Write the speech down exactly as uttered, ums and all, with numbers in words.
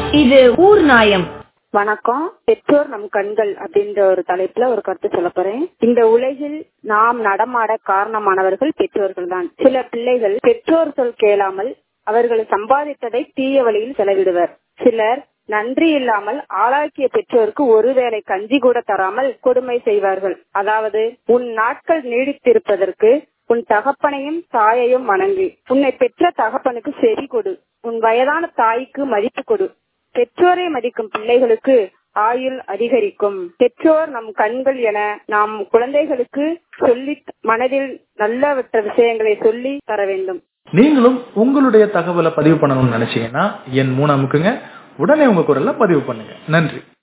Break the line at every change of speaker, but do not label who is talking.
இது ஊர் நாயம்.
வணக்கம். பெற்றோர் நம் கண்கள் அப்படின்ற ஒரு தலைப்புல ஒரு கருத்து சொல்ல போறேன். இந்த உலகில் நாம் நடமாட காரணமானவர்கள் பெற்றோர்கள் தான். சில பிள்ளைகள் பெற்றோர் சொல் கேளாமல் அவர்கள் சம்பாதித்ததை தீய வழியில் செலவிடுவர். சிலர் நன்றி இல்லாமல் ஆளாக்கிய பெற்றோருக்கு ஒருவேளை கஞ்சி கூட தராமல் கொடுமை செய்வார்கள். அதாவது, உன் நாட்கள் நீடித்திருப்பதற்கு உன் தகப்பனையும் தாயையும் வணங்கு. உன்னை பெற்ற தகப்பனுக்கு செவி கொடு. உன் வயதான தாய்க்கு மதிப்பு கொடு. பெற்றோரை மதிக்கும் பிள்ளைகளுக்கு ஆயுள் அதிகரிக்கும். பெற்றோர் நம் கண்கள் என நாம் குழந்தைகளுக்கு சொல்லி மனதில் நல்லவற்ற விஷயங்களை சொல்லி தர வேண்டும்.
நீங்களும் உங்களுடைய தகவலை பதிவு பண்ணணும்னு நினைச்சீங்கன்னா என் மூணு அமுக்குங்க. உடனே உங்க குரல்ல பதிவு பண்ணுங்க. நன்றி.